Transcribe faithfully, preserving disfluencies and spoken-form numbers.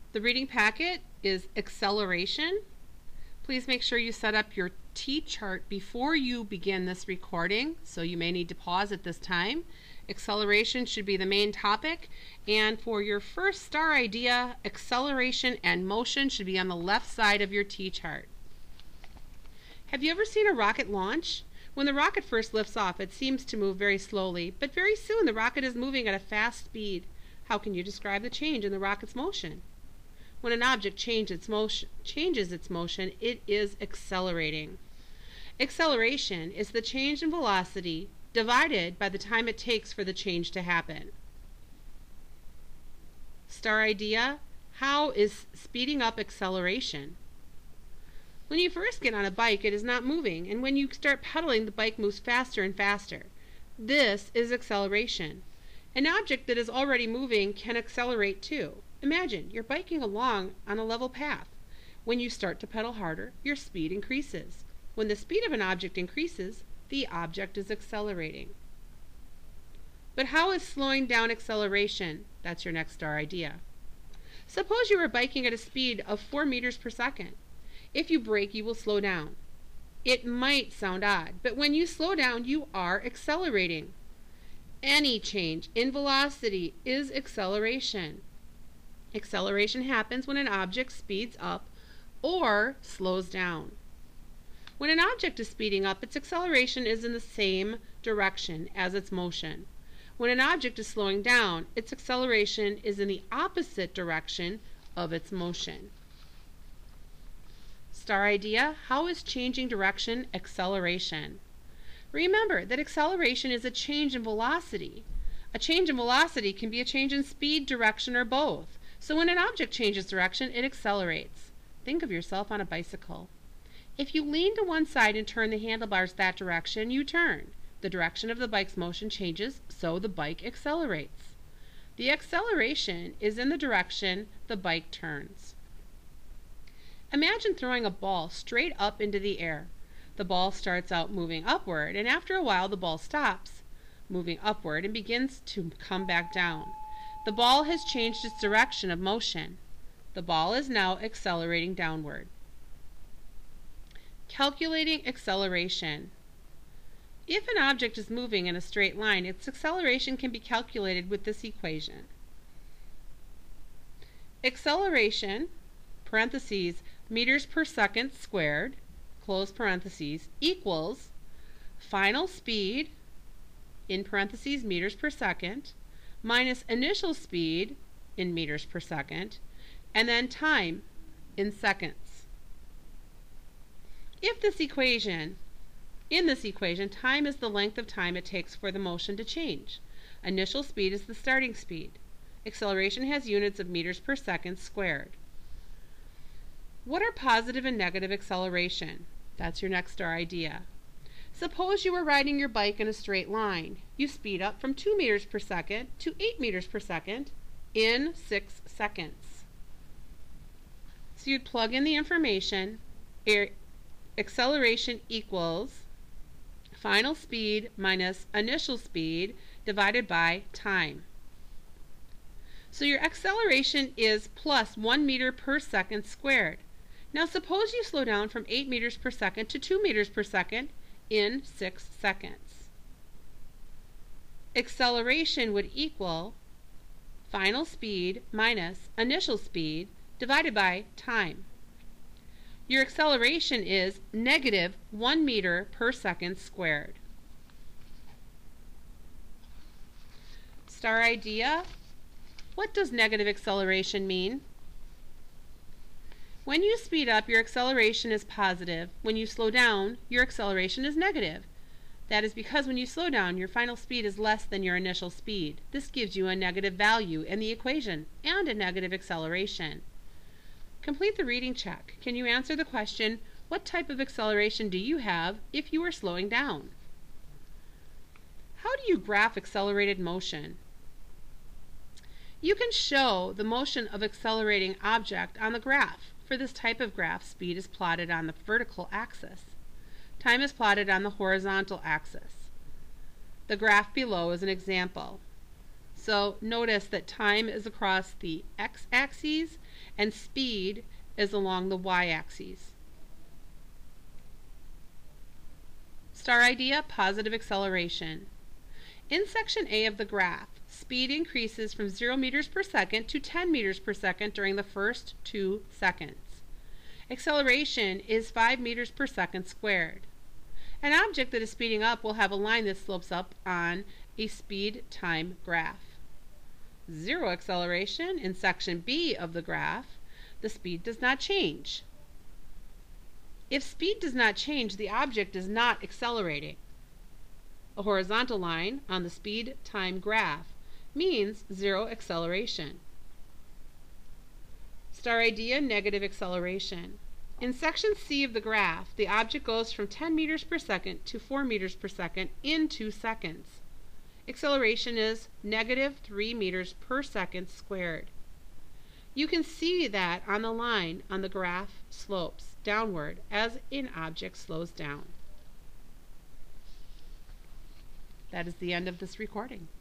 The reading packet is acceleration. Please make sure you set up your T-chart before you begin this recording, so you may need to pause at this time. Acceleration should be the main topic, and for your first star idea, acceleration and motion should be on the left side of your T-chart. Have you ever seen a rocket launch? When the rocket first lifts off, it seems to move very slowly, but very soon the rocket is moving at a fast speed. How can you describe the change in the rocket's motion? When an object change its motion, changes its motion, it is accelerating. Acceleration is the change in velocity divided by the time it takes for the change to happen. Star idea: how is speeding up acceleration? When you first get on a bike, it is not moving, and when you start pedaling, the bike moves faster and faster. This is acceleration. An object that is already moving can accelerate too. Imagine you're biking along on a level path. When you start to pedal harder, your speed increases. When the speed of an object increases, the object is accelerating. But how is slowing down acceleration? That's your next star idea. Suppose you were biking at a speed of four meters per second. If you brake, you will slow down. It might sound odd, but when you slow down, you are accelerating. Any change in velocity is acceleration. Acceleration happens when an object speeds up or slows down. When an object is speeding up, its acceleration is in the same direction as its motion. When an object is slowing down, its acceleration is in the opposite direction of its motion. Star idea: how is changing direction acceleration? Remember that acceleration is a change in velocity. A change in velocity can be a change in speed, direction, or both. So when an object changes direction, it accelerates. Think of yourself on a bicycle. If you lean to one side and turn the handlebars that direction, you turn. The direction of the bike's motion changes, so the bike accelerates. The acceleration is in the direction the bike turns. Imagine throwing a ball straight up into the air. The ball starts out moving upward, and after a while the ball stops moving upward and begins to come back down. The ball has changed its direction of motion. The ball is now accelerating downward. Calculating acceleration. If an object is moving in a straight line, its acceleration can be calculated with this equation. Acceleration, parentheses, meters per second squared, close parentheses, equals final speed, in parentheses, meters per second, minus initial speed, in meters per second, and then time, in seconds. If this equation, in this equation, time is the length of time it takes for the motion to change. Initial speed is the starting speed. Acceleration has units of meters per second squared. What are positive and negative acceleration? That's your next star idea. Suppose you were riding your bike in a straight line. You speed up from two meters per second to eight meters per second in six seconds. So you'd plug in the information. Air, acceleration equals final speed minus initial speed divided by time. So your acceleration is plus one meter per second squared. Now suppose you slow down from eight meters per second to two meters per second in six seconds. Acceleration would equal final speed minus initial speed divided by time. Your acceleration is negative one meter per second squared. Star idea: what does negative acceleration mean? When you speed up, your acceleration is positive. When you slow down, your acceleration is negative. That is because when you slow down, your final speed is less than your initial speed. This gives you a negative value in the equation and a negative acceleration. Complete the reading check. Can you answer the question, what type of acceleration do you have if you are slowing down? How do you graph accelerated motion? You can show the motion of accelerating object on the graph. For this type of graph, speed is plotted on the vertical axis. Time is plotted on the horizontal axis. The graph below is an example. So notice that time is across the x-axis and speed is along the y-axis. Star idea, positive acceleration. In section A of the graph, speed increases from zero meters per second to ten meters per second during the first two seconds. Acceleration is five meters per second squared. An object that is speeding up will have a line that slopes up on a speed-time graph. Zero acceleration in section B of the graph, the speed does not change. If speed does not change, the object is not accelerating. A horizontal line on the speed-time graph means zero acceleration. Star idea, negative acceleration. In section C of the graph, the object goes from ten meters per second to four meters per second in two seconds. Acceleration is negative three meters per second squared. You can see that on the line on the graph slopes downward as an object slows down. That is the end of this recording.